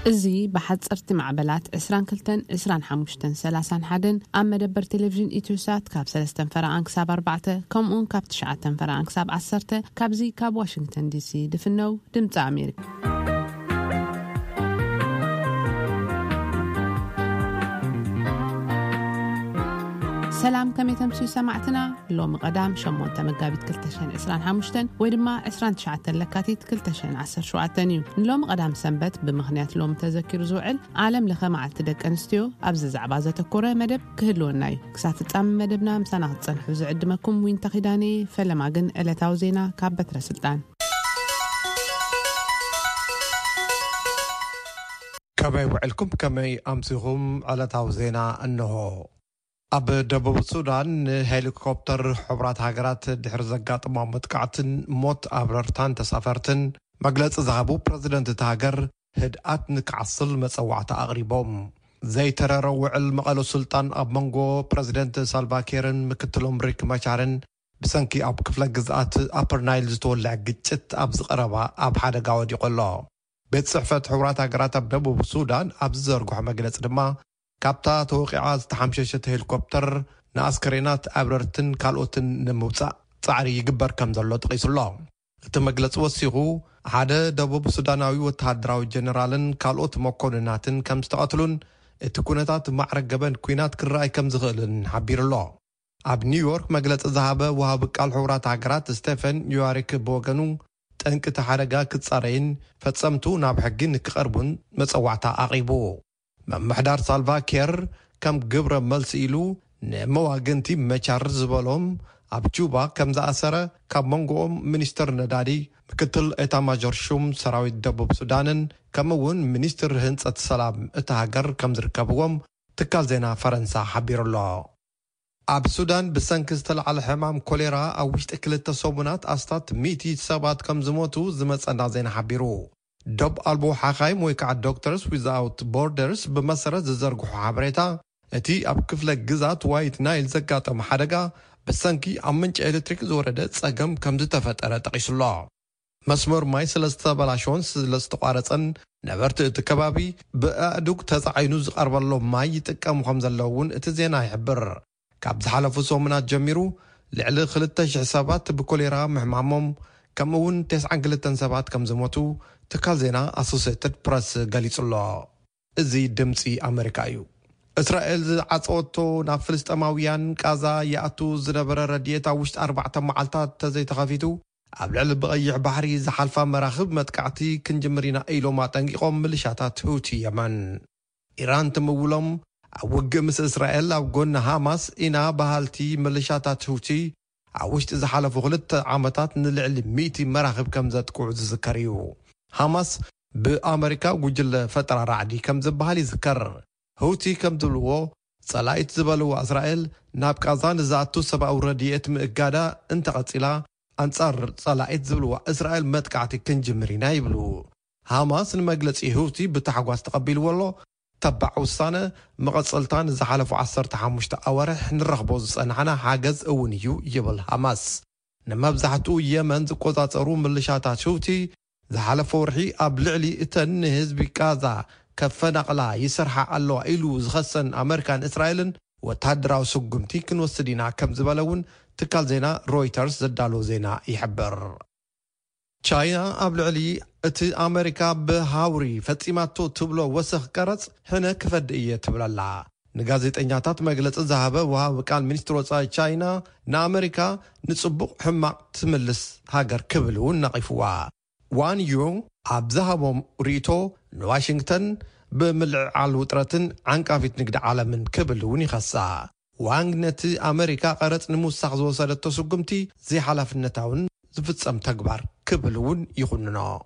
ازي بحصرت معبلات 22-25-31 عم مدبر تلفزيون إيتوسات كاب 3 فرعان كساب 4 كمون كاب 9 فرعان كساب 10 كابزي كاب واشنطن دي سي دفنو دمت أمريكا. سلام كم تمسي سمعتنا لو قدام شمون تمقابيت كلتشين 25 ويدما 29 لكاتيت كلتشين 10 شوعتنيو لو قدام سنبت بمخنيات لوم تذكر زوعل عالم لخمع تدك انستيو ابز زعبازه تكوره مدب كهلوناي كسات تام مدبنا مسانا تصنح زعدمكم وين تخيداني فلماغن الاتاو زينا كابتر سلطان كما وعلكم كما امسهم على تاوزينا انه اب دبوب السودان هليكوبتر حبرات هاجرات دحر زقاط مامطقعتن موت ابررتان تسافرتن مجلس ذهبوا بريزيدنت تاجر هدات نكعصل مصوعه اقريبهم زي ترروع المقالو سلطان اب مانغو بريزيدنت سالفا كيرن مكتلهم ريك ماچارن بسنكي اب كفله جزات ابر نايل زتولع ግጭት اب زقربا اب حدا قاود يقولوا بيت صحفه حبرات هاجرات اب دبوب السودان اب زرغح مجلس دما كابتا توقيعات تحمششة هليكوبتر ناسكرينات أبررتن كالوتن نموصع صعري يقبر كم زلو تقيس الله تمجلس وسيغو هذا دبوب سوداناوي وتهدراوي جنرالن كالوت مكونناتن كم استقتلون تكونتات معرقبن كوينات كراي كم زغلن حبير الله اب نيويورك مجلس ذهبه وهاب قال حورات عقرات ستيفن يواريك بوغنو تنك تحرقا كتصارين فتصمتو ناب حقين كقربون مصوعتا اقيبو محدار سالفا كير كم قبر ملسيلو مواغنتي مچار زبالهم ابجوبا كم زاسره كم منغوم منستر ندادي مكتل اتا ماجور شوم سراوي دبوب سودانن كمون منستر هنصت سلام اتهاجر كم زركبوم تكال زينا فرنسا حبير الله اب سودان بسنكستل على حمام كوليرا او وشت كلتا صوبنات استات 100 سبات كم زموتو زمصنا زينا حبيرو دب ألبو حقايم ويكع Doctors Without Borders بمسرة زرقو حابريتا اتي اب كفلة جزات وايت نايل زقاط محادقة بسانكي عمنج إلكتريك زوردت ساقم كم زتفترة تقيس الله مسمور ماي سلسطة بلاشون سلسطة قارتن نبرت اتكبابي بأدوك تزعينو زقرب الله ماي يتكام خمز اللون اتزينا يحبر كابز حالفو صومنات جميرو لعلي خلطة حسابات بكوليرا محمامهم كمون 9 سبات كم زموتو تكال زينا أسوسيتد برس قاليس الله ازي دمسي أمريكايو إسرائيل عطوتو نا فلسطماويان كازا يأتو زنبر رديتا وشت 4 معالتات تزي تخافيتو قبل بقيع بحري زحالفا مراخب متكعتي كنجمرينا ايلو ما تنقيقهم ملشاتات هوتي يمن إيران تمولهم أوق مس إسرائيل أو قلنا هاماس إنا بهالتي ملشاتات هوتي عوشت إذا حالفو غلط عامتات نلعلي 100 مراخب كم زاد قعود زكريو هاماس بأمريكا وجل فترة رعدي كم زبهالي ذكر هوتي كم دلوو صلايت زبالو إسرائيل ناب كازان زاتو سبا ورديت مقادة انت قتلا أنصار صلايت زبالو إسرائيل متكعتي كنجمرينا يبلو هاماس المجلس هوتي بتحقواس تقبيل والله تبع وصانة مقصلتان إذا حالفو 15 أورح نرغبوز أنحنا حاجز أونيو يبل هاماس نما بزحتو يمن زقوطات أروم ملشاتات شوتي زحالفو رحي أبلعلي إتن هزبي كازا كفنقلا يسرح الله إلو زخصن أمريكان إسرائيل وتهدراو سقمتي كنوسدينا كم زبالون تكال زينا رويترز زدالو زينا يحبر تشاينا أبلعلي اتي أمريكا بهاوري فتيماتو تبلو وسخ قرص هنا كفدئية تبللا نغازيت انياتات مجلس الزهابة وها وكان منستر وصاي تشاينا نا أمريكا نصبق حماق تملس هاجر كبلون نقفوا وان يو أبزهابهم ريتو واشنطن بملع على وطرتن عنكافيت نقد عالمن كبلون يخصا وان نتي أمريكا قرص نموسخ زوصلتو سقمتي زي حلاف النتاون زفتسم تكبر كبلون يخوننا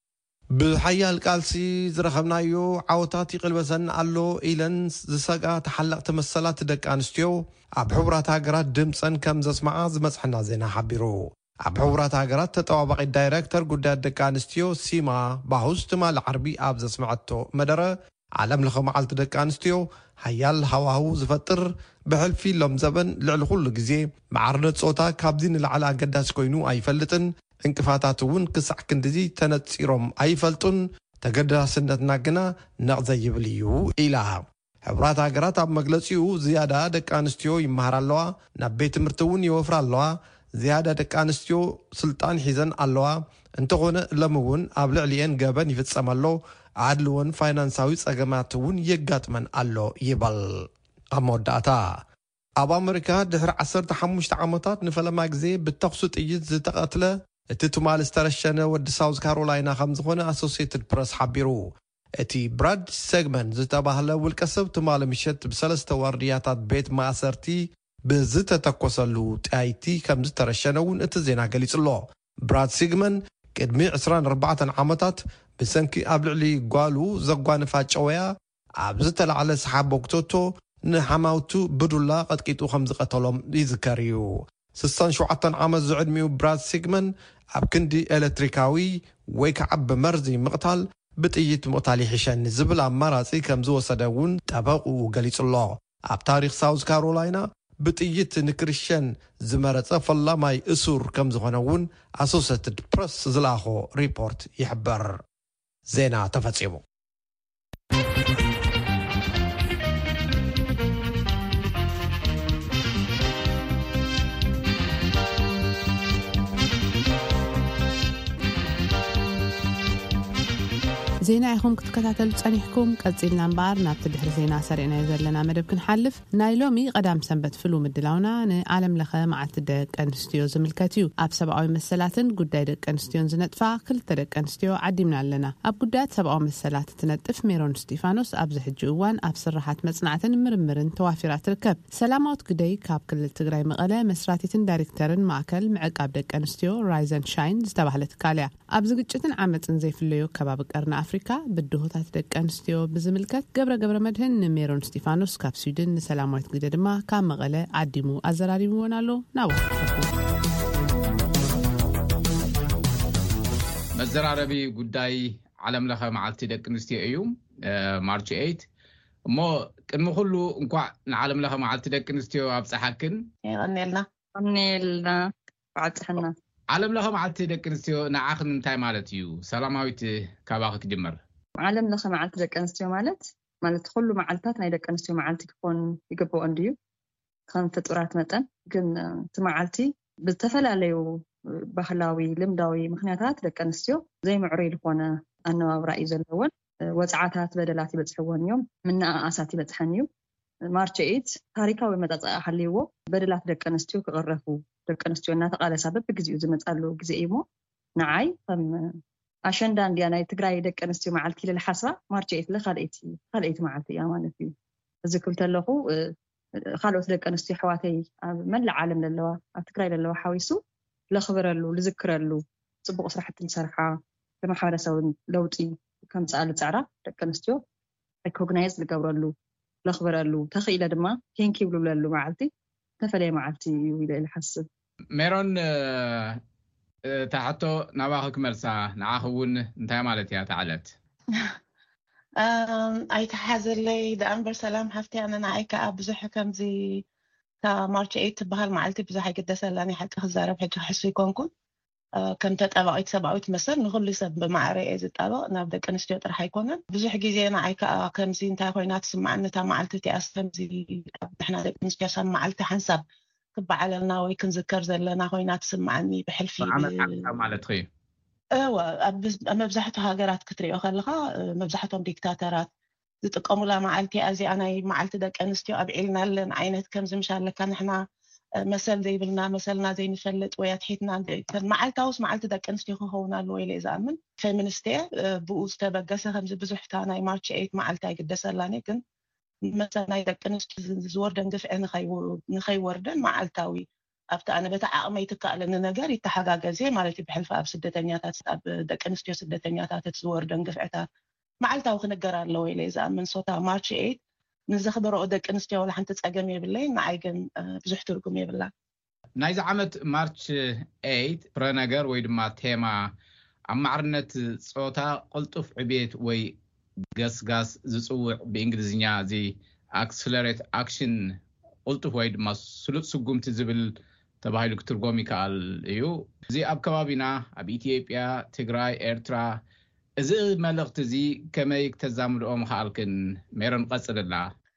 بحيال قالسي زرخبنايو عوتاتي قلبسن ألو إيلن زساقا تحلق تمثلات دك أنستيو عبحورات هاقرات دمسن كم زسمعا زمسحنا زينا حبيرو عبحورات هاقرات تتوابق الدايركتر قداد دك أنستيو سيما باهوستما العربي آب زسمعتو مدرة عالم لخمعالت دك أنستيو حيال هواهو زفتر بحلفي لهم زبن لعلخول لقزي معرنة صوتا كابزين العلا قداس كوينو أي فلتن انكفاتاتون كسع كندزي تنتصيرهم أي فلتن ተገዳስነትና ግና ነቕዘይብል እዩ ኢላ ሕብራት ሃገራት ኣብ መግለጺኡ ዝያዳ ደቂ ኣንስትዮ ይመሃራ ኣለዋ ናብ ቤት ትምህርቲ እውን ይወፍራ ኣለዋ ዝያዳ ደቂ ኣንስትዮ ስልጣን ሒዘን ኣለዋ እንተኾነ ሎሚ እውን ኣብ ልዕሊአን ገበን ይፍጸም ኣሎ ዓድልዎን ፋይናንሳዊ ጸገማት እውን የጋጥመን ኣሎ ይበል ኣብ መወዳእታ ኣብ ኣሜሪካ ድሕሪ 15 ዓመታት ንፈለማ ግዜ ብተኹሱ ጥይት ዝተቐትለ እቲ ትማል ዝተረሸነ ወዲ ሳውዝ ካሮላይና ከም ዝኾነ ኣሶሲየትድ ፕረስ ሓቢሩ እቲ ብራድ ሴግመን ዝተባህለ ውልቀ ሰብ ትማል ምሸት ብሰለስተ ዋርድያታት ቤት ማእሰርቲ ብዝተተኮሰሉ ጣይቲ ከም ዝተረሸነ እውን እቲ ዜና ገሊጹ ኣሎ ብራድ ሴግመን ቅድሚ 24 ዓመታት ብሰንኪ ኣብ ልዕሊ ጓሉ ዘጓንፋ ጨወያ ኣብ ዝተላዕለ ሰሓብ ወቅቶቶ ንሓማውቱ ብዱላ ቀጥቂጡ ከም ዝቀተሎም ይዝከር እዩ 67 ዓመት ዝዕድሚኡ ብራድ ሴግመን ኣብ ክንዲ ኤሌክትሪካዊ ወይ ከዓ ብመርዚ ምቕታል ብጥይት ምቕታል ይሕሸኒ ዝብል ኣማራፂ ከም ዝወሰደ እውን ጠበቁ ገሊጹ ኣሎ ኣብ ታሪክ ሳውዝ ካሮላይና ብጥይት ንክርሸን ዝመረጸ ፈላማይ እሱር ከም ዝኾነ እውን ኣሶሲየትድ ፕረስ ዝላኾ ሪፖርት ይሕበር ዜና ተፈጺሙ ዜና ይኹም ክትከታተሉ ጸኒሕኩም ቀጽልና እምበር ናብቲ ድሕሪ ዜና ሰሪዕና ዘለና መደብ ክንሓልፍ ናይ ሎሚ ቀዳም ሰንበት ፍሉ ምድላውና ንዓለም ለኸ መዓልቲ ደቂ ኣንስትዮ ዝምልከት እዩ ኣብ ሰብኣዊ መሰላትን ጉዳይ ደቂ ኣንስትዮን ዝነጥፋ ክልተ ደቂ ኣንስትዮ ዓዲምና ኣለና ኣብ ጉዳያት ሰብኣዊ መሰላት ትነጥፍ ሜሮን ስጢፋኖስ ኣብ ዝሕጂ እዋን ኣብ ስራሓት መጽናዕትን ምርምርን ተዋፊራ ትርከብ ሰላማዊት ግደይ ካብ ክልል ትግራይ መቐለ መስራቲትን ዳይሬክተርን ማእከል ምዕቃብ ደቂ ኣንስትዮ ራይዘን ሻይን ዝተባህለት ካልያ ኣብ ዝግጭትን ዓመፅን ዘይፍለዮ ከባቢ ቀርና ኣፍሪካ ብድሆታት ደቂ ኣንስትዮ ብዝምልከት ገብረ መድህን ንሜሮን ስጢፋኖስ ካብ ስዊድን ንሰላማዊት ግደ ድማ ካብ መቐለ ዓዲሙ ኣዘራሪብዎን ኣሎ ናባኹም መዘራረቢ ጉዳይ ዓለም ለኸ መዓልቲ ደቂ ኣንስትዮ እዩ ማርች 8 እሞ ቅድሚ ኩሉ እንኳዕ ንዓለም ለኸ መዓልቲ ደቂ ኣንስትዮ ኣብፀሓክን ቀኒልና ባዕፅሕና ዓለም ለኸ መዓልቲ ደቂ ኣንስትዮ ንዓኽን እንታይ ማለት እዩ ሰላማዊት ካባኺ ክጅመር ዓለም ለኸ መዓልቲ ደቂ ኣንስትዮ ማለት ኩሉ መዓልታት ናይ ደቂ ኣንስትዮ መዓልቲ ክኾን ይግብኦ እንድዩ ከም ፍጡራት መጠን ግን እቲ መዓልቲ ብዝተፈላለዩ ባህላዊ ልምዳዊ ምክንያታት ደቂ ኣንስትዮ ዘይምዕሩይ ዝኾነ ኣነባብራ እዩ ዘለወን ወፅዓታት በደላት ይበፅሕዎን እዮም ምንኣኣሳት ይበፅሐን እዩ ማርች 8 ታሪካዊ መጣፅኣ ሓልይዎ በደላት ደቂ ኣንስትዮ ክቕረፉ ደቂ ኣንስትዮ እናተቃለሳ በብግዚኡ ዝመጻሉ ግዜ እዩ ሞ ንዓይ ከም ኣሸንዳ እንድያ ናይ ትግራይ ደቂ ኣንስትዮ መዓልቲ ኢለ ሓስባ ማርች 8 ካልአይቲ መዓልቲ እያ ማለት እዩ እዚ ክብል ተለኹ ካልኦት ደቂ ኣንስትዮ ኣሕዋተይ ኣብ መላእ ዓለም ዘለዋ ኣብ ትግራይ ዘለዋ ሓዊሱ ለኽብረሉ ልዝክረሉ ጽቡቕ ስራሕቲ ዝሰርሓ ለማሕበረሰብ ለውጢ ከምፃሉ ፃዕራ ደቂ ኣንስትዮ ሪኮግናይዝ ዝገብረሉ ለኽብረሉ ተኽኢለ ድማ ቴንኪ ይብሉለሉ መዓልቲ ተፈለየ መዓልቲ እዩ ኢለ ዝሓስብ ሜሮን ታሕቶ ናባኺ ክመልሳ ንዓኺ እውን እንታይ ማለት እያ ተዓለት ኣይተሓዘለይ ደኣንበር ሰላም ሓፍቲ ኣነ ንዓይ ከዓ ብዙሕ ከምዚ ማርች 8 ትበሃል መዓልቲ ብዙሕ ኣይገደሰላኒ ሓቂ ክዛረብ ሕጂ ክሕሱ ይኮንኩን ከም ተጠባቂት ሰብኣዊት መሰል ንኩሉ ሰብ ብማዕረ እየ ዝጣበቕ ናብ ደቂ ኣንስትዮ ጥራሕ ኣይኮነን ብዙሕ ግዜ ንዓይ ከዓ ከምዚ እንታይ ኮይና ትስማዓኒ እታ መዓልቲ እቲኣስ ከምዚ ንሕና ደቂ ኣንስትዮ ሰብ መዓልቲ ሓንሳብ ክበዓለልና ወይ ክንዝከር ዘለና ኮይና ትስማዓኒ ብሕልፊ ማለት እዩ ኣብ መብዛሕትኡ ሃገራት ክትሪኦ ከለካ መብዛሕትኦም ዲክታተራት ዝጥቀሙላ መዓልቲ እዚኣ ናይ መዓልቲ ደቂ ኣንስትዮ ኣብዒልና ኣለን ዓይነት ከምዚ ምሻለካ ንሕና መሰል ዘይብልና መሰልና ዘይንፈልጥ ወይ ኣትሒትና መዓልታውስ መዓልቲ ደቂ ኣንስትዮ ክኸውን ኣለዎ ኢለ ዝኣምን ፌሚኒስት እየ ብኡ ዝተበገሰ ከምዚ ብዙሕታ ናይ ማርች 8 መዓልቲ ኣይግደሰላኒ ግን መሰል ናይ ደቂ ኣንስትዮ ዝወርደን ግፍዒ ንኸይወርደን መዓልታዊ ኣብቲ ኣነ በታ ዓቕመይ ትከኣለኒ ነገር ይተሓጋገዝ ማለት እዩ ብሕልፊ ኣብ ስደተኛታት ኣብ ደቂ ኣንስትዮ ስደተኛታት ዝወርደን ግፍዕታት መዓልታዊ ክንገር ኣለዎ ኢለ ዝኣምን ሶታ ማርች 8 ንዘኽብረኦ ደቂ ኣንስትዮ ወላ ሓንቲ ፀገም የብለይ ንዓይ ግን ብዙሕ ትርጉም የብላ ናይዚ ዓመት ማርች 8 ፍረ ነገር ወይ ድማ ቴማ ኣብ ማዕርነት ፆታ ቅልጡፍ ዕብየት ወይ ገስጋስ ዝፅውዕ ብእንግሊዝኛ እዚ ኣክሰለሬት ኣክሽን ቅልጡፍ ወይ ድማ ስሉጥ ስጉምቲ ዝብል ተባሂሉ ክትርጎም ይከኣል እዩ እዚ ኣብ ከባቢና ኣብ ኢትዮጵያ ትግራይ ኤርትራ إذا ملغت زي كما يكتزامل خالكن ميرن قصدلا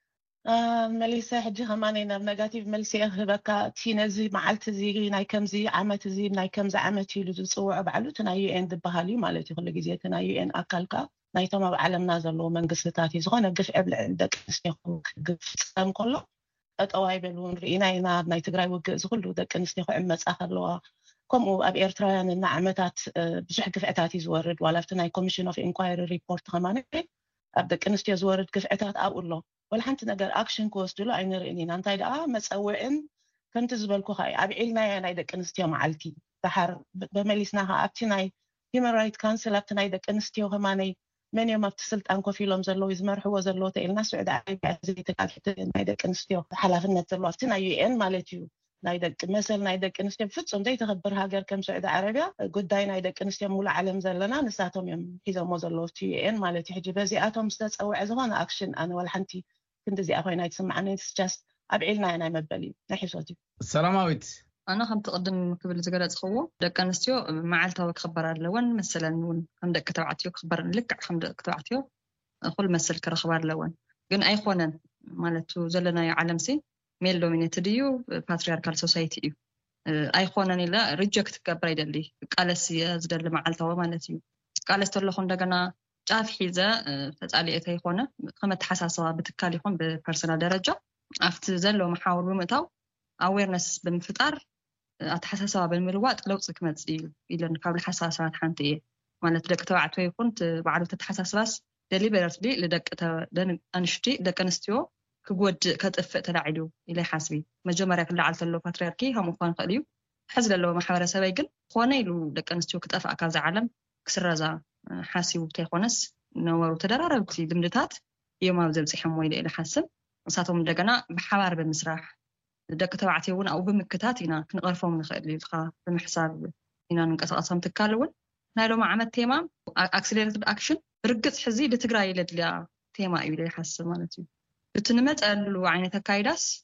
مليسا حجي خمانينا بنيجاتيف ملسي أخبكا تينا زي معلت زي ناي كم زي عمت زي ناي كم زي عمت يلو تصوع بعلو تنايو إن دبهالي مالتي كل جزية تنايو إن أكلكا ناي تما بعلم نازل لو من قصتاتي زغنا قف قبل عندك نسنيخو قف سام كله أتواي بلون رينا ينا ناي تجري وجز كله دك نسنيخو عمس آخر لو كم أب إيرتريان النعمتات بجح قفعتاتي زورد ولا فتناي كوميشن أوف إنكوايري ريبورت كمان أبدك نستي زورد قفعتات أقول له ولا حنت نقدر أكشن كوست له عين رئيني أنت إذا مسوين كنت زبالكو هاي أبعيلنا يعني إذا كنستيو معلتي بحر بمليسناها أبتناي Human Rights Council أبتناي إذا كنستيو هماني من يوم اتصلت أنكو في لهم زلوا يزمرحوا وزلوا تقلنا سعود عادي زي إذا كنستيو حلافنا زلوا أبتناي UN مالتيو نايدك مثلا نايدك كنستيو فتسون داي تخبر هاجر كم سعود عربية قد داي نايدك كنستيو مولا علم زلنا نساتهم يوم إذا موزلوا تي UN مالتي حجي بزي آتهم ستاس أو عزوانا أكشن أنا ولا حنتي كنت زي أخوي نايت سمعني just أبعيلنا أنا مبالي نحي صوتي سلامات أنا خم تقدم قبل زجاجات خوه لكن استيو معلتها وخبر اللون مثلا ون خم دك تبعتيو خبر لك خم دك تبعتيو كل مثل كرخبار اللون جن أي خونا مالتو زلنا يعلم سي ميل دومينيتديو باترياركال سوسايتي أي خونا نلا ريجكت كبريد اللي قال سي زدل معلتها مالتيو قال استر خم دكنا جاف حيزة فتالي أتي خونا خم تحساسها بتكالي خم بpersonal درجة أفت زلوا محاور بمتاو awareness بمفتار أتحساسها بالملوات لو تسكمت إلى نقابل حساسات حنتي مالت دك توعت ويكونت بعد تتحسس بس deliberately لدك أنشتي دك أنستيو كجود كتفق تلعيدو إلى حاسبي مجمرة كل على اللو باترياركي هم مقان قليو حزل اللو محاورة سبايقل خواني لو دك أنستيو كتفق كذا عالم كسر رزا حاسي وبتيخونس نورو تدرارب كتي دمدتات يوم أوزب سيحموي إلى حسب وساتهم دقنا بحوار بالمسرح دك توعتيون أو بمكتاتنا كنغرفهم نخلي الخا بمحساب هنا نقص تكالون نايلو مع عمل تيمام accelerated action برقص حزي لتقرأي لدليا تيما يبي يحسب مالتي بتنمت قالوا عينة كايداس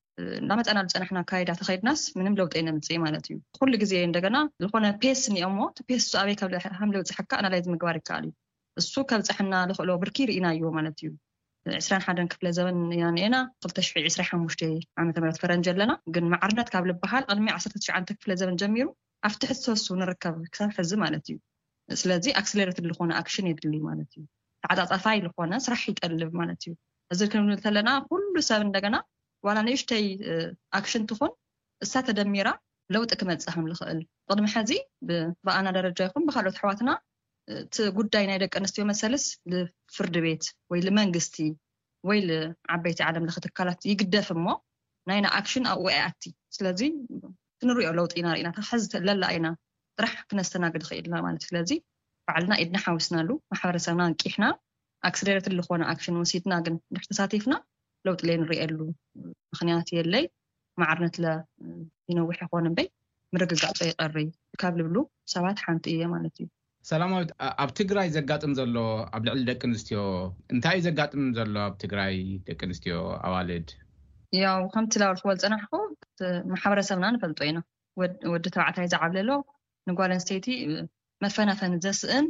نمت أنا بس إحنا كايدات خير ناس من ملوت أنا متزي مالتي كل جزء عندنا لخونا بيسني أموت بيس سؤالي قبل حملة وتحكى أنا لازم أقوارك كالي السوق بس إحنا لو بركير إنا يوم مالتي عسران حدا كفل زمن يعني أنا قلت تشفي عسران مشتي عم تمرت فرنج لنا قن معرنت قبل بحال قلمي عصرت شي عن كفل زمن جميرو أفتح السوس ونركب كسر حزم مالتي سلازي أكسلرت اللي خونا أكشن يدلي مالتي عدد أفاي اللي خونا سرح يتقلب مالتي أذكر كنا نتلنا كل سبب دقنا ولا نيشتي أكشن تخون الساعة دميرة لو تكمل سهم الخال قدم حزي بأنا درجة يكون بخلوت حواتنا تقول داينا يدك أنستيو مسلس لفرد بيت ويل منجستي ويل عبيت عالم لختكالات يقدف مو ناينا أكشن أو وقعتي سلازي تنرؤي لو تينا تحزت لا أينا راح كنستناقد خير لا مالت سلازي فعلنا إدنا حاوسنا له محاورسنا نكيحنا أكسلرت اللي خونا أكشن وسيتنا قن نحتساتيفنا لو تلين رئيلو مخنياتي اللي معرنت له ينوح يخونا بي مرقق عطي قري كابل بلو سوات حانتية مالتي سلامات أب تجراي زقاتم زلو أب لعل دكنستيو انتاي زقاتم زلو أب تجراي دكنستيو أوالد ياو خمت لا الخوالز أنا حقوق محاورسنا نفلطينا ود تبعتها زعبل له نقول انستيتي مثلا فنزسن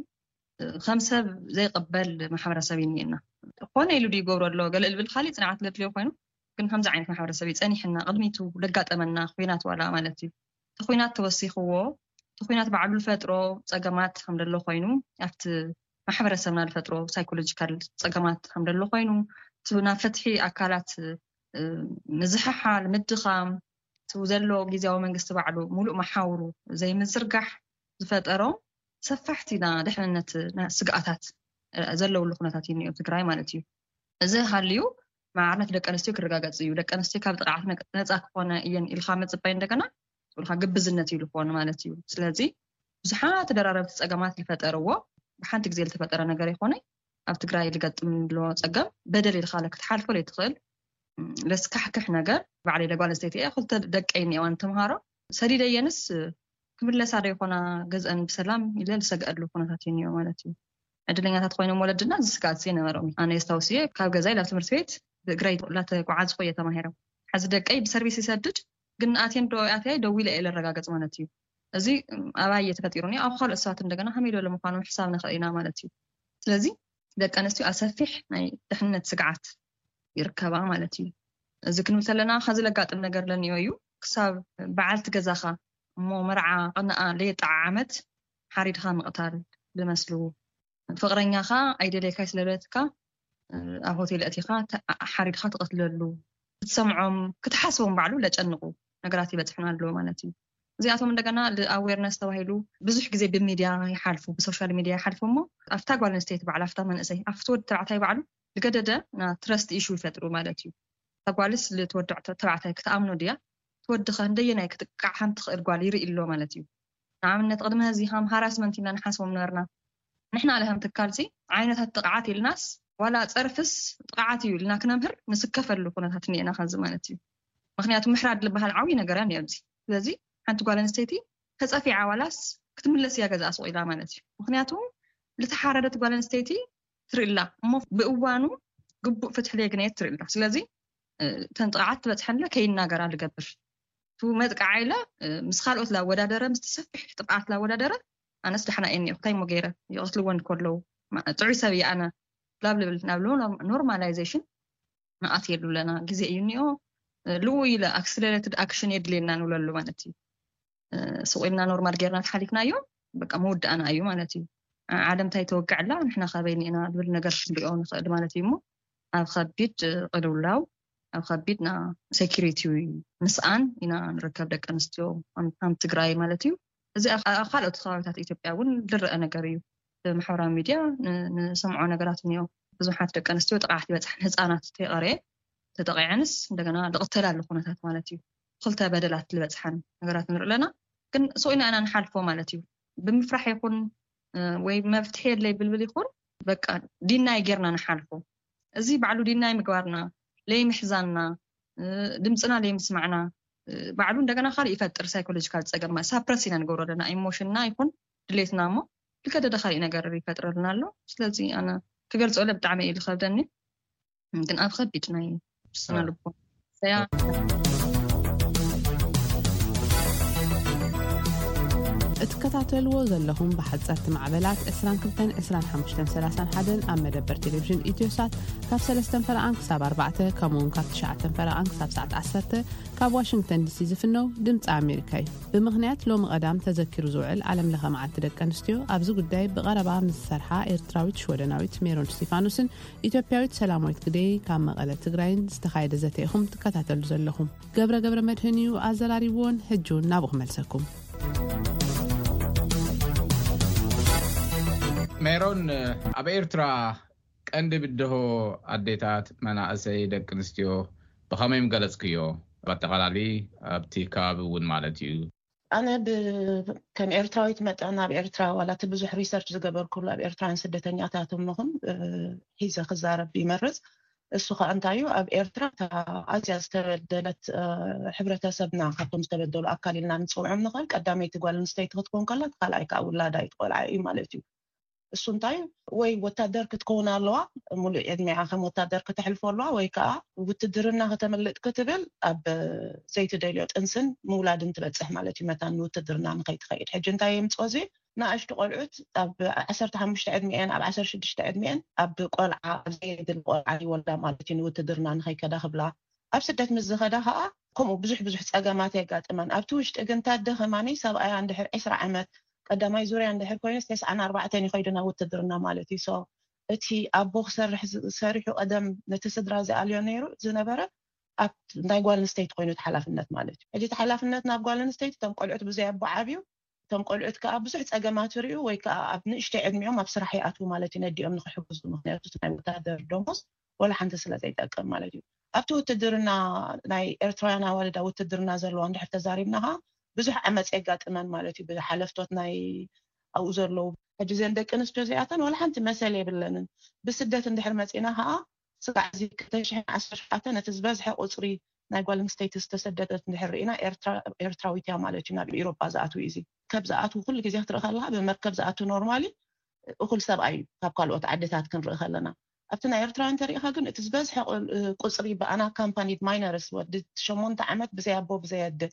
خمسة زي قبل محاورة سبينينا خونا يلو دي قورو له قال بالخالي صنعت لتليو خوينو كن خمسة عينك محاورة سبين أني حنا قدميتو لقات أمنا خوينات ولا مالتي خوينات توسيخوه خوينات بعد الفترة تجمعات الحمد لله خوينو عفت محاورة سبنا الفترة سايكولوجيكال تجمعات الحمد لله خوينو تبنا فتحي أكلات مزحها المدخام توزلو جزاو من قصة بعده ملؤ محاورو زي مزرقح زفترو سفحتنا دحنا سقعتات زلوا اللقناتات يني تقراي مالتي إذا هاليو مع عرنت دك أنستيو كرجاجات زيو دك أنستيو كابت قاعدنا نزاك خونا ين الخامة زبين دكنا والخا جبز النتي لخونا مالتي سلازي بزحات درارب تسقمات الفترة بحنتك زي الفترة نجاري خوني أب تقراي اللي قد من لو تسقم بدل الخالك تحالف ولا يدخل لس كحكح نجار بعد لقوا نستيتي أخذت دك عيني وأنت مهارة سريع ينس كمل لساري خونا جزء بسلام إلى لسقر له خونا تاتيني ومالتي عندنا تخوينا مولدنا زكات سينا مرامي أنا يستوصيه كاب جزاي لا تمرسيت جريد لا تقعد خوية تماهرة حزدك أي بسيرفيس يسدد قلنا آتين دو آتي دويلة إلى الرجاجة مالتي እዚ ኣባየ ተፈጢሩኒ ኣብ ካልእ ሰባት እንደገና ከመይ ደለ ምዃኑ ሕሳብ ንኽእልና ማለት እዩ ስለዚ ደቂ ኣንስትዮ ኣሰፊሕ ናይ ድሕነት ስግዓት ይርከባ ማለት እዩ እዚ ክንብል ከለና ከዚ ለጋጥም ነገር ለኒዮ እዩ ክሳብ በዓልቲ ገዛኻ እሞ መርዓ ቅንኣ ለየጣዓመት ሓሪድኻ ምቕታል ዝመስሉ ፍቅረኛኻ ኣይደለይካይ ስለለትካ ኣብ ሆቴል እቲኻ ሓሪድኻ ትቐትለሉ ክትሰምዖም ክትሓስቦም ባዕሉ ለጨንቁ ነገራት ይበፅሑና ኣለዎ ማለት እዩ እዚኣቶም እንደገና ኣዌርነስ ተባሂሉ ብዙሕ ግዜ ብሚድያ ይሓልፉ ብሶሻል ሚድያ ይሓልፉ እሞ ኣፍታ ጓል ኣንስተይቲ በዓል ኣፍታ መንእሰይ ኣፍቲ ወዲ ተባዕታይ ባዕሉ ዝገደደ ና ትረስት ኢሹ ይፈጥሩ ማለት እዩ ተጓልስ ልትወድዕ ተባዕታይ ክትኣምኖ ድያ ትወድኸ እንደየናይ ክትቃዕ ሓንቲ ትኽእል ጓል ይርኢ ኣሎ ማለት እዩ ንኣብነት ቅድሚ ህዚ ሃም ሃራስመንት ኢና ንሓስቦም ነበርና ንሕና ለሃም ትካልሲ ዓይነታት ጥቕዓት ኢልናስ ዋላ ፀርፍስ ጥቕዓት እዩ ኢልና ክነምህር ንስከፈሉ ኩነታት እኒአና ከዚ ማለት እዩ ምክንያቱ ምሕራድ ዝበሃል ዓብዪ ነገር እኒአ ኣብዚ ስለዚ ሓንቲ ጓል ኣንስተይቲ ተፀፊዓ ዋላስ ክትምለስ እያ ገዛኣ ሱቕ ኢላ ማለት እዩ ምክንያቱ ዝተሓረደት ጓል ኣንስተይቲ ትርእላ እሞ ብእዋኑ ግቡእ ፍትሒ ለየግነየት ትርእላ ስለዚ ተንጥቕዓት ትበፅሐላ ከይናገራ ልገብር ቱ መጥቃዕ ኢላ ምስ ካልኦት ላወዳደረ ምስ ተሰፊሕ ጥቕዓት ላወዳደረ ኣነስ ድሕና እየ እኒኦ እንታይ ሞ ገይረ ይቕትልወን ከለዉ ጥዑይ ሰብ እየ ኣነ ላብልብል ናብሎ ኖርማላይዜሽን ንኣትየሉ ለና ግዜ እዩ እኒኦ ልኡ ኢለ ኣክስለሬትድ ኣክሽን የድልየና ንብለሉ ማለት እዩ ሱቕ ኢልና ኖርማል ጌርና ተሓሊፍናዮ በቃ መወዳእና እዩ ማለት እዩ ዓለም እንታይ ተወግዕላ ንሕና ኸበይኒ ኢና ዝብል ነገር ክንሪኦ ንኽእል ማለት እዩ እሞ ኣብ ከቢድ ቅልውላው ኣብ ከቢድ ና ሴኪሪቲ ምስኣን ኢና ንርከብ ደቂ ኣንስትዮ ኣብ ትግራይ ማለት እዩ እዚ ኣብ ካልኦት ከባቢታት ኢትዮጵያ እውን ዝረአ ነገር እዩ ብማሕበራዊ ሚድያ ንሰምዖ ነገራት እኒኦ ብዙሓት ደቂ ኣንስትዮ ጥቕዓት ይበፅሐን ህፃናት ተይቐርየ ተጠቂዐንስ እንደገና ዝቕተላሉ ኩነታት ማለት እዩ ክልተ በደላት ዝበፅሐን ነገራት ንርኢ ኣለና ግን ሱቕ ኢና ንሓልፎ ማለት እዩ ብምፍራሕ ይኹን ወይ መፍትሒ የድለይ ብልብል ይኹን በቃ ዲናይ ጌርና ንሓልፎ እዚ ባዕሉ ዲናይ ምግባርና ለይምሕዛንና ድምፅና ለይምስማዕና ባዕሉ እንደገና ካልእ ይፈጥር ሳይኮሎጂካል ፀገም ሳፕረስ ኢና ንገብሮ ኣለና ኢሞሽንና ይኹን ድሌትና እሞ ልከደደ ካልእ ነገር ይፈጥረልና ኣሎ ስለዚ ኣነ ክገልፆ ብጣዕሚ እዩ ዝኸብደኒ ግን ኣብ ከቢድ ናይ ስነ ልቦ እትከታተልዎ ዘለኹም ብሓፀርቲ ማዕበላት 22-25-31 ኣብ መደበር ቴሌቪዥን ኢትዮሳት ካብ 3 ፈረቓን ክሳብ 4 ከምኡውን ካብ 9 ፈረቓን ክሳብ ሰዓት 10 ካብ ዋሽንግተን ዲሲ ዝፍነው ድምፂ ኣሜሪካ እዩ ብምኽንያት ሎሚ ቀዳም ተዘኪሩ ዝውዕል ዓለም ለኸ መዓልቲ ደቂ ኣንስትዮ ኣብዚ ጉዳይ ብቐረባ ምስ ሰርሓ ኤርትራዊት ሽወደናዊት ሜሮን ስቲፋኖስን ኢትዮጵያዊት ሰላማዊት ግደይ ካብ መቐለ ትግራይን ዝተኻየደ ዘተ ኢኹም ትከታተሉ ዘለኹም ገብረ መድህን እዩ ኣዘራሪብዎን ሕጁን ናብኡ ክመልሰኩም ሜሮን ኣብ ኤርትራ ቀንዲ ብድሆ ኣዴታት መናእሰይ ደቂ ኣንስትዮ ብኸመይም ገለጽክዮ በተቐላሊ ኣብቲ ከባቢ እውን ማለት እዩ ኣነ ከም ኤርትራዊት መጠን ኣብ ኤርትራ ዋላቲ ብዙሕ ሪሰርች ዝገበርኩሉ ኣብ ኤርትራን ስደተኛታት ምኹን ሒዘ ክዛረብ ይመርጽ እሱ ከዓ እንታይ እዩ ኣብ ኤርትራ ኣዝያ ዝተበደለት ሕብረተሰብና ካብቶም ዝተበደሉ ኣካል ኢልና ንፅውዖም ንኽእል ቀዳመይቲ ጓል ኣንስተይቲ ክትኮን ከላ ካልኣይ ከዓ ውላዳ ይትቆልዓ እዩ ማለት እዩ እሱ እንታይ ወይ ወታደር ክትከውን ኣለዋ ሙሉእ ዕድሜኣ ከም ወታደር ክትሕልፎ ኣለዋ ወይ ከዓ ውትድርና ከተመልጥ ክትብል ኣብ ዘይትደልዮ ጥንስን ምውላድን ትበፅሕ ማለት እዩ መታን ውትድርና ንኸይትኸይድ ሕጂ እንታይ የምፅኦ እዚ ንኣሽቱ ቆልዑት ኣብ 15 ዕድሜአን ኣብ 16 ዕድሜአን ኣብ ቆልዓ ዘይድል ቆልዓ ይወልዳ ማለት እዩ ውትድርና ንኸይከዳ ክብላ ኣብ ስደት ምስ ዝኸዳ ከዓ ከምኡ ብዙሕ ፀገማት የጋጥመን ኣብቲ ውሽጢ ግን ታደኸማኒ ሰብኣያ እንድሕር 20 ዓመት ቀዳማይ ዙርያ እንድሕር ኮይነስ 94 ይኸይድና ውትድርና ማለት እዩ እቲ ኣቦ ክሰርሕ ሰሪሑ ቀደም ነቲ ስድራ ዝኣልዮ ነይሩ ዝነበረ ኣብ ናይ ጓል ኣንስተይቲ ኮይኑ ሓላፍነት ማለት እዩ እቲ ሓላፍነት ናብ ጓል ኣንስተይቲ ቶም ቆልዑት ብዘይ ኣቦ ዓብዩ ቶም ቆልዑት ከዓ ብዙሕ ፀገማት ይርእዩ ወይ ከዓ ኣብ ንእሽተይ ዕድሜኦም ኣብ ስራሕ ይኣትዉ ማለት እዩ ነዲኦም ንክሕግዙ ምክንያቱ ናይ ወታደር ደሞዝ ወላ ሓንቲ ስለ ዘይጠቅም ማለት እዩ ኣብቲ ውትድርና ናይ ኤርትራውያን ኣዋልዳ ውትድርና ዘለዋ እንድሕር ተዛሪብና ከዓ ብዙሕ ዓመፅ የጋጥመን ማለት እዩ ብሓለፍቶት ናይ ኣብኡ ዘለዉ ሕጂ ዘን ደቂ ኣንስትዮ እዚኣተን ወላ ሓንቲ መሰል የብለንን ብስደት እንድሕር መፂና ከዓ ስጋዕ እዚ 2017 ነቲ ዝበዝሐ ቁፅሪ ናይ ጓል ኣንስተይቲ ዝተሰደደት እንድሕር ርኢና ኤርትራዊት እያ ማለት እዩ ናብ ኤውሮጳ ዝኣትው እዚ ካብ ዝኣትው ኩሉ ግዜ ክትርኢ ከለካ ብመርከብ ዝኣትው ኖርማሊ እኩል ሰብኣይ ካብ ካልኦት ዓድታት ክንርኢ ከለና ኣብቲ ናይ ኤርትራውያን ተሪኢኻ ግን እቲ ዝበዝሐ ቁፅሪ ብኣና ካምፓኒድ ማይነርስ ወዲ 8 ዓመት ብዘይ ኣቦ ብዘይ ኣደ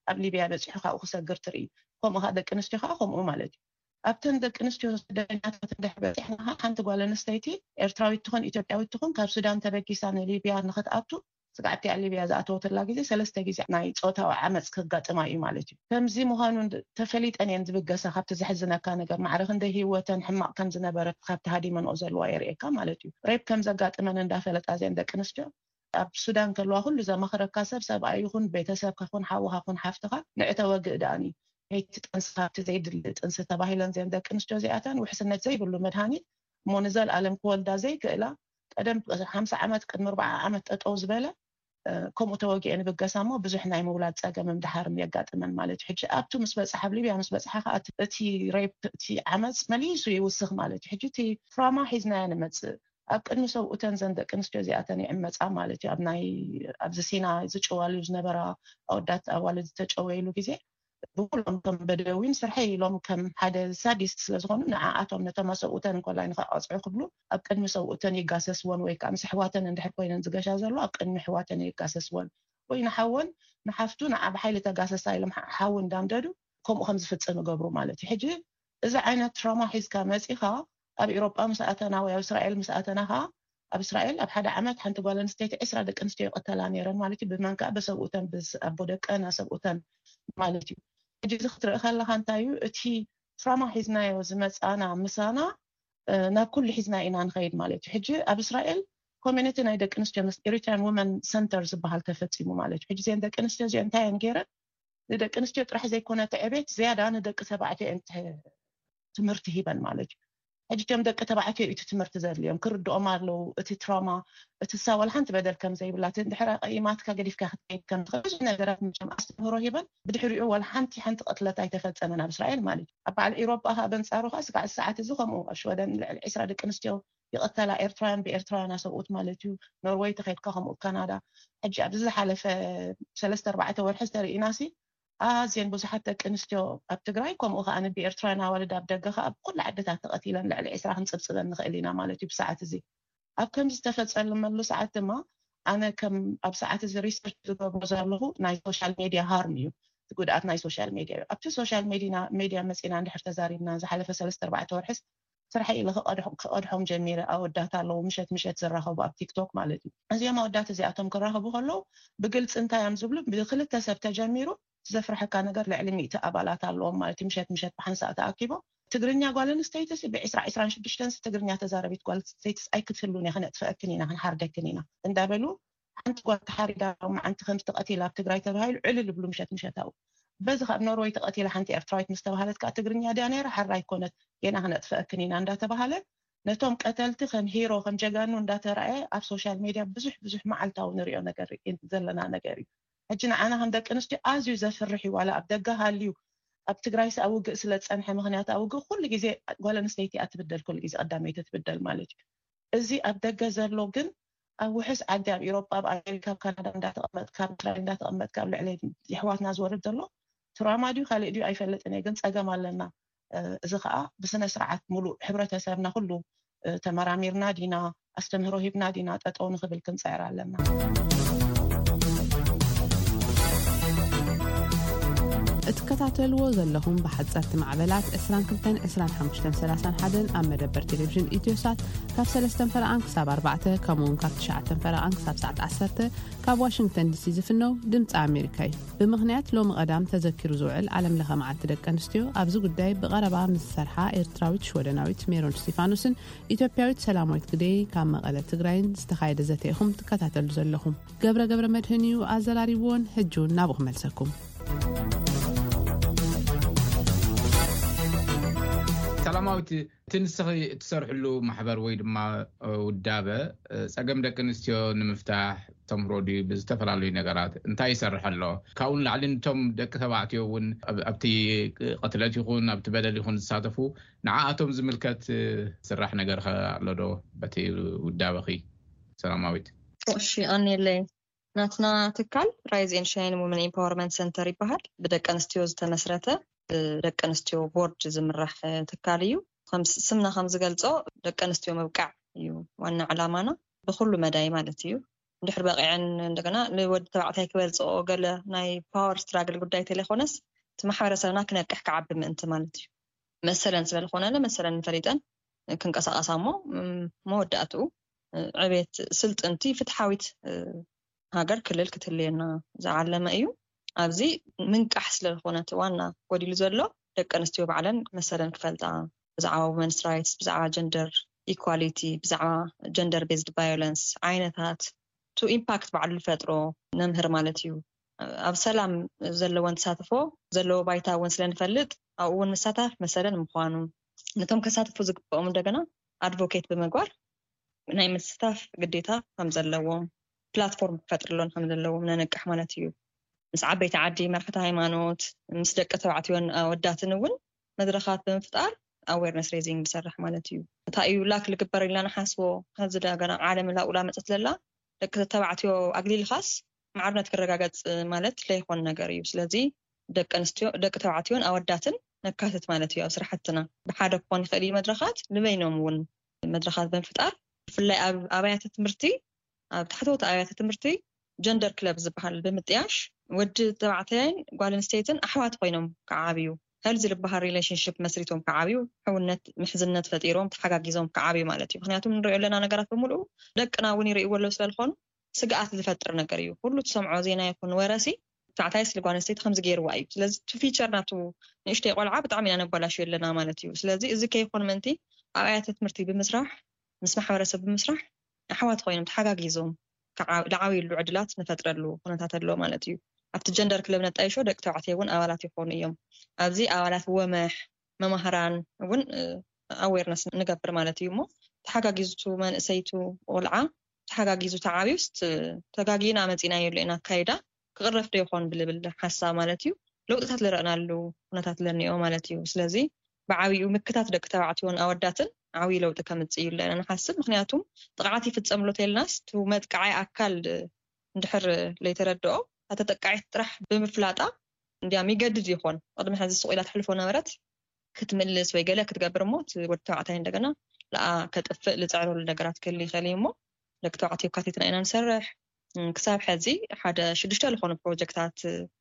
ኣብ ሊብያ በፂሑ ካብኡ ክሰግር ትርኢ ከምኡ ደቂ ኣንስትዮ ከዓ ከምኡ ማለት እዩ ኣብተን ደቂ ኣንስትዮ ስደተኛታት በፂሕና ሓንቲ ጓል ኣንስተይቲ ኤርትራዊት ትኹን ኢትዮጵያዊት ትኹን ካብ ሱዳን ተበጊሳ ንሊብያ ንኽትኣቱ ስጋዕቲ ሊብያ ዝኣተወተላ ግዜ 3 ግዜ ናይ ፆታዊ ዓመፅ ክጋጥማ እዩ ማለት እዩ ከምዚ ምዃኑ ተፈሊጠን እየን ዝብገሳ ካብቲ ዝሕዝነካ ነገር ማዕረኽ እንደ ሂወተን ሕማቅ ከም ዝነበረት ካብቲ ሃዲመንኦ ዘለዋ የርእየካ ማለት እዩ ሬፕ ከም ዘጋጥመን እንዳፈለጣ እዚአን ደቂ ኣንስትዮ ኣብ ሱዳን ከለዋ ኩሉ ዘማኽረካ ሰብኣይ ይኹን ቤተሰብካ ይኹን ሓውካ ይኹን ሓፍትኻ ንዕተወግእ ዳኣኒ ሄይቲ ጥንስኻብቲ ዘይድልእ ጥንሲ ተባሂለን እዚአን ደቂ ኣንስትዮ እዚኣተን ውሕስነት ዘይብሉ መድሃኒት እሞ ንዘለኣለም ክወልዳ ዘይክእላ ቀደም 50 ዓመት ቅድሚ 40 ዓመት ጠጠው ዝበለ ከምኡ ተወጊአን ብገሳ እሞ ብዙሕ ናይ ምውላድ ፀገም ምድሓርን የጋጥመን ማለት እዩ ሕጂ ኣብቱ ምስ በፅሓ ኣብ ሊብያ ምስ በፅሓ ከዓ እቲ ሬፕ እቲ ዓመፅ መሊሱ ይውስኽ ማለት እዩ ሕጂ እቲ ትራማ ሒዝናያ ንመፅእ ኣብ ቅድሚ ሰብኡተን ዘን ደቂ ኣንስትዮ እዚኣተን ይዕመፃ ማለት እዩ ኣብዚ ሲና ዝጭዋልዩ ዝነበራ ኣወዳት ኣዋልድ ዝተጨወይሉ ግዜ ብኩሎም ከም በደዊን ስርሐይ ኢሎም ከም ሓደ ሳዲስት ስለዝኾኑ ንዓኣቶም ነቶም ሰብኡተን እንኮላይ ንኸኣፅዑ ክብሉ ኣብ ቅድሚ ሰብኡተን ይጋሰስዎን ወይ ከዓ ምስ ኣሕዋተን እንድሕር ኮይነን ዝገሻ ዘሎ ኣብ ቅድሚ ኣሕዋተን ይጋሰስዎን ወይ ንሓወን ንሓፍቱ ንዓ ብሓይሊ ተጋሰሳ ኢሎም ሓዊ እንዳምደዱ ከምኡ ከም ዝፍፅም ይገብሩ ማለት እዩ ሕጂ እዚ ዓይነት ትራማ ሒዝካ መፂኻ ኣብ ኤውሮጳ ምስኣተና ወይ ኣብ እስራኤል ምስኣተና ከዓ ኣብ እስራኤል ኣብ ሓደ ዓመት ሓንቲ ጓል ኣንስተይቲ 20 ደቂ ኣንስትዮ ይቀተላ ነይረን ማለት እዩ ብመንክዓ በሰብኡተን ብኣቦ ደቀና ሰብኡተን ማለት እዩ ሕጂ እዚ ክትርኢ ከለካ እንታይ እዩ እቲ ትራማ ሒዝናዮ ዝመፃና ምሳና ናብ ኩሉ ሒዝና ኢና ንኸይድ ማለት እዩ ሕጂ ኣብ እስራኤል ኮሚኒቲ ናይ ደቂ ኣንስትዮ ኤሪትሪያን ወመን ሰንተር ዝበሃል ተፈፂሙ ማለት እዩ ሕጂ እዚአን ደቂ ኣንስትዮ እዚአን እንታይ እየን ገይረን ንደቂ ኣንስትዮ ጥራሕ ዘይኮነ ዕቤት ዝያዳ ንደቂ ተባዕትዮ ትምህርቲ ሂበን ማለት እዩ ሕጂ ቶም ደቂ ተባዕትዮ እቲ ትምህርቲ ዘድልዮም ክርድኦም ኣለዉ እቲ ትራማ እቲ ሳወል ሓንቲ በደል ከም ዘይብላ ድሕሪ ቀይማትካ ገዲፍካ ክትከይድ ከም ትኽእል ነገራት ምንም ኣስተምህሮ ሂበን ብድሕሪኡ ወላ ሓንቲ ቅትለት ኣይተፈፀመን ኣብ እስራኤል ማለት እዩ ኣብ በዓል ኤውሮጳ ከዓ በንፃሩ ከዓ ስጋዕ ሰዓት እዚ ከምኡ ኣብ ሽወደን 20 ደቂ ኣንስትዮ ይቀተላ ኤርትራውያን ብኤርትራውያን ሰብኡት ማለት እዩ ኖርዌይ ተኸይድካ ከምኡ ካናዳ ሕጂ ኣብዚ ዝሓለፈ 3-4 ወርሒ ተርእናሲ ኣዝየን ብዙሓት ደቂ ኣንስትዮ ኣብ ትግራይ ከምኡ ከዓ ብኤርትራውያን ኣዋልድ ኣብ ደገ ከዓ ብኩሉ ዓድታት ተቐቲለን ልዕሊ 20 ክንፅብፅበን ንኽእል ኢና ማለት እዩ ብሰዓት እዚ ኣብ ከምዚ ዝተፈፀመሉ ሰዓት ድማ ኣነ ከም ኣብ ሰዓት እዚ ሪሰርች ዝገብሮ ዘለኹ ናይ ሶሻል ሜድያ ሃርም እዩ ጉድኣት ናይ ሶሻል ሜድያ እዩ ኣብቲ ሶሻል ሜድያ መፂና እንድሕር ተዛሪብና ዝሓለፈ 3-4 ወርሒስ ስራሐ ኢለ ክቐድሖም ጀሚረ ኣወዳት ኣለዉ ምሸት ዝራኸቡ ኣብ ቲክቶክ ማለት እዩ እዚኦም ኣወዳት እዚኣቶም ክራኸቡ ከለዉ ብግልፂ እንታይ እዮም ዝብሉ ብክልተ ሰብ ተጀሚሩ ዘፍርሐካ ነገር ልዕሊ 100 ኣባላት ኣለዎም ማለት እዩ ምሸት ብሓንሳእ ተኣኪቦም ትግርኛ ጓል ኣንስተይቲ ብ2026 ትግርኛ ተዛረቢት ጓል ኣንስተይቲ ኣይክትህሉን እያ ክነጥፍአክን ኢና ክንሓርደክን ኢና እንዳበሉ ሓንቲ ጓል ተሓሪዳ ማዓንቲ ከምቲ ተቐቲላ ኣብ ትግራይ ተባሂሉ ዕልል ብሉ ምሸት ኣብኡ በዚ ካብ ኖርዌይ ተቐቲላ ሓንቲ ኤርትራዊት ምስ ተባሃለት ከዓ ትግርኛ ድያ ነይራ ሓራ ኣይኮነት ገና ክነጥፍአክን ኢና እንዳተባሃለ ነቶም ቀተልቲ ከም ሂሮ ከም ጀጋኑ እንዳተረኣየ ኣብ ሶሻል ሜድያ ብዙሕ መዓልታዊ ንሪኦ ነገር ዘለና ነገር እዩ ሕጂ ንዓና ከም ደቂ ኣንስትዮ ኣዝዩ ዘፍርሕ እዩ ዋላ ኣብ ደገ ሃልዩ ኣብ ትግራይ ኣውግእ ስለ ዝፀንሐ ምክንያት ኣውግእ ኩሉ ግዜ ጓል ኣንስተይቲ ኣትብደል ኩሉ ግዜ ቀዳመይቲ ትብደል ማለት እዩ እዚ ኣብ ደገ ዘሎ ግን ኣብ ውሕስ ዓዲ ኣብ ኤውሮጳ ኣብ ኣሜሪካ ኣብ ካናዳ እንዳተቐመጥካ ኣብ እስራኤል እንዳተቐመጥካ ኣብ ልዕሊ ኣሕዋትና ዝወርድ ዘሎ ትራማ ድዩ ካልእ ድዩ ኣይፈለጥን እየ ግን ፀገም ኣለና እዚ ከዓ ብስነ ስርዓት ሙሉእ ሕብረተሰብና ኩሉ ተመራሚርና ዲና ኣስተምህሮ ሂብና ዲና ጠጠው ንኽብል ክንፀዕር ኣለና እትከታተልዎ ዘለኹም ብሓፀርቲ ማዕበላት 22-25-31 ኣብ መደበር ቴሌቪዥን ኢትዮሳት ካብ 3 ፈረቓን ክሳብ 4 ከምኡውን ካብ 9 ፈረቓን ክሳብ ሰዓት 10 ካብ ዋሽንግተን ዲሲ ዝፍነው ድምፂ ኣሜሪካ እዩ ብምኽንያት ሎሚ ቀዳም ተዘኪሩ ዝውዕል ዓለም ለኸ መዓልቲ ደቂ ኣንስትዮ ኣብዚ ጉዳይ ብቐረባ ምስ ሰርሓ ኤርትራዊት ሽወደናዊት ሜሮን ስቲፋኖስን ኢትዮጵያዊት ሰላማዊት ግደይ ካብ መቐለ ትግራይን ዝተኻየደ ዘተ ኢኹም ትከታተሉ ዘለኹም ገብረ መድህን እዩ ኣዘራሪብዎን ሕጁን ናብኡ ክመልሰኩም ሰላማዊት ትንስኺ ትሰርሕሉ ማሕበር ወይ ድማ ውዳበ ፀገም ደቂ ኣንስትዮ ንምፍታሕ ተምህሮ ድዩ ብዝተፈላለዩ ነገራት እንታይ ይሰርሕ ኣሎ ካብኡን ላዕሊ ነቶም ደቂ ተባዕትዮ እውን ኣብቲ ቀትለት ይኹን ኣብቲ በደል ይኹን ዝሳተፉ ንዓኣቶም ዝምልከት ስራሕ ነገር ኣሎ ዶ በቲ ውዳበኺ ሰላማዊት እሺ ኣነለይ ናትና ትካል ራይዝ ኤንድ ሻይን ወመን ኤምፓወርመንት ሰንተር ይበሃል ብደቂ ኣንስትዮ ዝተመስረተ ደቂ ኣንስትዮ ቦርድ ዝምራሕ ትካል እዩ ስምና ከም ዝገልጾ ደቂ ኣንስትዮ ምብቃዕ እዩ ዋና ዕላማና ብኩሉ መዳይ ማለት እዩ ድሕር በቂዕን እንደገና ንወዲ ተባዕታይ ክበልፅኦ ገለ ናይ ፓወር ስትራግል ጉዳይ ተለኾነስ እቲ ማሕበረሰብና ክነቅሕ ክዓቢ ምእንቲ ማለት እዩ መሰለን ስለዝኾነለ መሰለን ንፈሊጠን ክንቀሳቀሳ እሞ መወዳእትኡ ዕቤት ስልጥንቲ ፍትሓዊት ሃገር ክልል ክትህልየና ዝዓለመ እዩ ኣብዚ ምንቃሕ ስለዝኾነት ዋና ጎዲሉ ዘሎ ደቂ ኣንስትዮ ባዕለን መሰለን ክፈልጣ ብዛዕባ ወመንስ ራይትስ ብዛዕባ ጀንደር ኢኳሊቲ ብዛዕባ ጀንደር ቤዝድ ቫዮለንስ ዓይነታት ቱ ኢምፓክት ባዕሉ ዝፈጥሮ ነምህር ማለት እዩ ኣብ ሰላም ዘለወን ተሳትፎ ዘለዎ ባይታ እውን ስለንፈልጥ ኣብኡ እውን መሳታፍ መሰለን ምዃኑ ነቶም ከሳትፉ ዝግብኦም እንደገና ኣድቮኬት ብምግባር ናይ ምሳታፍ ግዴታ ከም ዘለዎም ፕላትፎርም ክፈጥርሎን ከም ዘለዎም ነነቅሕ ማለት እዩ ምስ ዓበይቲ ዓዲ መራሕቲ ሃይማኖት ምስ ደቂ ተባዕትዮን ኣወዳትን እውን መድረኻት ብምፍጣር ኣዌርነስ ሬዚንግ ዝሰርሕ ማለት እዩ እታ እዩ ላክ ልግበር ኢልና ንሓስቦ ከዚ ገና ዓለም ላኡላ መፅት ዘላ ደቂ ተባዕትዮ ኣግሊልኻስ ማዕርነት ክረጋገፅ ማለት ለይኾን ነገር እዩ ስለዚ ደቂ ተባዕትዮን ኣወዳትን ነካትት ማለት እዩ ኣብ ስራሕትና ብሓደ ክኾን ይኽእል እዩ መድረኻት ንበይኖም እውን መድረኻት ብምፍጣር ብፍላይ ኣብ ኣብያተ ትምህርቲ ኣብ ታሕተዎት ኣብያተ ትምህርቲ ጀንደር ክለብ ዝበሃል ብምጥያሽ ወዲ ተባዕታይን ጓል ኣንስተይትን ኣሕዋት ኮይኖም ክዓብዩ هل ዝልባሃር ሪሌሽንሺፕ መስሪቶም ክዓብዩ ሕውነት ምሕዝነት ፈጢሮም ተሓጋጊዞም ክዓብዩ ማለት እዩ ምክንያቱም ንሪኦ ዘለና ነገራት በሙሉ ደቅና እውን ይርእይዎ ኣለዉ ስለዝኾኑ ስግኣት ዝፈጥር ነገር እዩ ኩሉ ትሰምዖ ዜና ይኹን ወረሲ ተባዕታይ ስለ ጓል ኣንስተይቲ ከምዚ ገይርዋ እዩ ስለዚ ፊቸር ናቱ ንእሽተይ ቆልዓ ብጣዕሚ ኢና ነባላሽዮ ኣለና ማለት እዩ ስለዚ እዚ ከይኮን ምንቲ ኣብ ኣብያተ ትምህርቲ ብምስራሕ ምስ ማሕበረሰብ ብምስራሕ ኣሕዋት ኮይኖም ተሓጋጊዞም ዝዓብይሉ ዕድላት ንፈጥረሉ ኩነታት ኣሎ ማለት እዩ ኣብቲ ጀንደር ክለብ ነጣይሾ ደቂ ተባዕትዮ እውን ኣባላት ይኾኑ እዮም ኣብዚ ኣባላት ወመሕ መማህራን እውን ኣዌርነስ ንገብር ማለት እዩ እሞ ተሓጋጊዙቱ መንእሰይቱ ቆልዓ ተሓጋጊዙ ተዓብዩስ ተጋጊና መፂና የሉ ኢና ካይዳ ክቅረፍ ዶ ይኾን ብልብል ሓሳብ ማለት እዩ ለውጥታት ዝረአናሉ ኩነታት ለኒኦ ማለት እዩ ስለዚ ብዓብዩ ምክታት ደቂ ተባዕትዮን ኣወዳትን ዓብይ ለውጢ ከምፅእ እዩ ለና ንሓስብ ምክንያቱም ጥቅዓት ይፍፀምሎ ተልናስ ቱ መጥቃዓይ ኣካል እንድሕር ለይተረድኦ ተጠቃዒት ጥራሕ ብምፍላጣ እንዲያ ሚገድድ ይኾን ቅድሚ ሕዚ ስቁኢላ ትሕልፎ ነበረት ክትምልስ ወይ ገለ ክትገብር ሞ ወዲ ተባዕታይ እንደገና ለኣ ከጥፍእ ዝፅዕረሉ ነገራት ክህሊ ይኽእል እሞ ደቂ ተባዕትዮ ካቲትና ኢና ንሰርሕ ክሳብ ሕዚ ሓደ 6 ዝኾኑ ፕሮጀክታት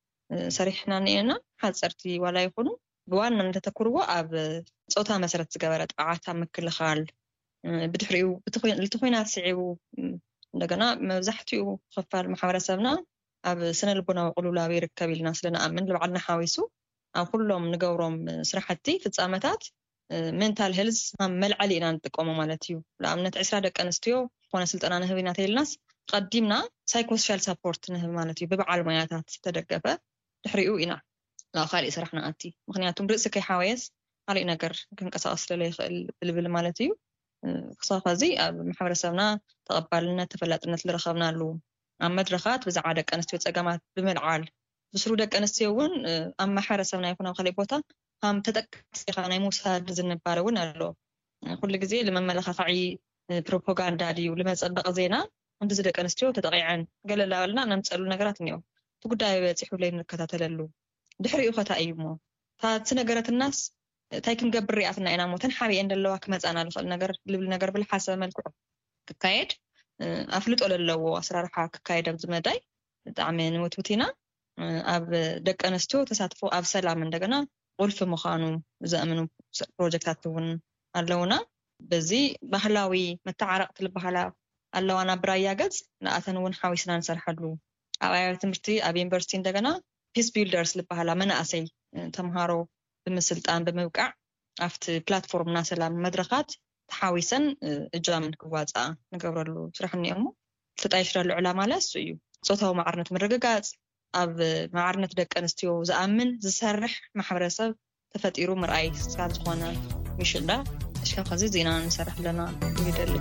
ሰሪሕና እኒአና ሓፀርቲ ዋላ ይኹኑ ብዋናነት ተተኩርዎ ኣብ ፆታ መሰረት ዝገበረ ጥቃዓት ኣብ ምክልኻል ብድሕሪኡ እቲ ኩናት ስዒቡ እንደገና መብዛሕትኡ ክፋል ማሕበረሰብና ኣብ ስነ ልቦናዊ ቅልውላው ይርከብ ኢልና ስለንኣምን ንባዕልና ሓዊሱ ኣብ ኩሎም ንገብሮም ስራሕቲ ፍፃመታት ሜንታል ሄልዝ መልዓሊ ኢና ንጥቀሞ ማለት እዩ ንኣብነት 20 ደቂ ኣንስትዮ ኮነ ስልጠና ንህብ ኢና ተይልናስ ቀዲምና ሳይኮሶሻል ሰፖርት ንህብ ማለት እዩ ብበዓል ሞያታት ዝተደገፈ ድሕሪኡ ኢና ካልእ ስራሕና ኣቲ ምክንያቱም ርእሲ ከይሓወየስ ካልእ ነገር ክንቀሳቀስ ስለይኽእል ብልብል ማለት እዩ ክሳብ ሕዚ ኣብ ማሕበረሰብና ተቐባልነት ተፈላጥነት ዝረኸብናሉ ኣብ መድረኻት ብዛዕባ ደቂ ኣንስትዮ ፀገማት ብምልዓል ብስሩ ደቂ ኣንስትዮ እውን ኣብ ማሕበረሰብና ይኹን ኣብ ካልእ ቦታ ከም ተጠቃሲ ኢኻ ናይ ምውሳድ ዝንባር እውን ኣሎ ኩሉ ግዜ ንመመላኻዒ ፕሮፓጋንዳ ድዩ ንመፀበቂ ዜና እንደዚ ደቂ ኣንስትዮ ተጠቂዐን ገለ ላበልና ነምፀሉ ነገራት እኒኦ እቲ ጉዳይ በፂሑ ለይ ንከታተለሉ ድሕሪኡ ከታ እዩ ሞ ታቲ ነገራት ናስ እንታይ ክንገብር ሪኣትና ኢና ሞ ተንሓቢአን ዘለዋ ክመፃና ዝኽእል ነገር ልብል ነገር ብልሓሰብ መልክዑ ክካየድ ኣፍልጦ ለለዎ ኣሰራርሓ ክካየድ ኣብ ዝመዳይ ብጣዕሚ ንውትውቲና ኣብ ደቂ ኣንስትዮ ተሳትፎ ኣብ ሰላም እንደገና ቁልፊ ምዃኑ ዘእምኑ ፕሮጀክታት እውን ኣለውና በዚ ባህላዊ መተዓረቕቲ ዝበሃላ ኣለዋና ብራያ ገፅ ንኣተን እውን ሓዊስና ንሰርሐሉ ኣብ ኣብያተ ትምህርቲ ኣብ ዩኒቨርሲቲ እንደገና ፒስ ቢልደርስ ዝበሃላ መናእሰይ ተምሃሮ ብምስልጣን ብምብቃዕ ኣብቲ ፕላትፎርምና ሰላም መድረኻት ተሓዊሰን እጃምን ክዋፃ ንገብረሉ ስራሕ እኒኦሞ ተጣይሽረሉ ዕላማ ለሱ እዩ ፆታዊ ማዕርነት ምርግጋፅ ኣብ ማዕርነት ደቂ ኣንስትዮ ዝኣምን ዝሰርሕ ማሕበረሰብ ተፈጢሩ ምርኣይ ስካል ዝኾነ ይሽዳ እሽካ ከዚ ዜና ንሰርሕ ለና ይደሊ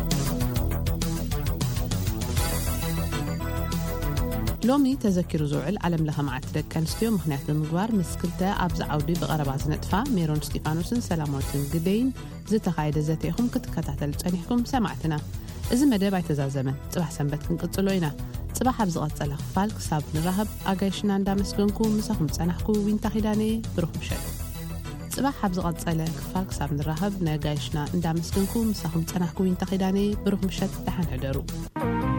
ሎሚ ተዘኪሩ ዝውዕል ዓለም ለኸ መዓልቲ ደቂ ኣንስትዮ ምክንያት ብምግባር ምስ ክልተ ኣብዚ ዓውዲ ብቐረባ ዝነጥፋ ሜሮን ስጢፋኖስን ሰላማዊትን ግደይን ዝተኻየደ ዘተ ኢኹም ክትከታተሉ ፀኒሕኩም ሰማዕትና እዚ መደብ ኣይተዛዘመን ፅባሕ ሰንበት ክንቅፅሎ ኢና ፅባሕ ኣብ ዝቐፀለ ክፋል ክሳብ ንራኸብ ኣጋይሽና እንዳመስገንኩ ምሳኹም ፀናሕኩ ዊንታ ኺዳነ ብሩኽ ምሸት ፅባሕ ኣብ ዝቐፀለ ክፋል ክሳብ ንራኸብ ነጋይሽና እንዳመስገንኩ ምሳኹም ፀናሕኩ ዊንታ ኺዳነ ብሩኽ ምሸት ደሓን ሕደሩ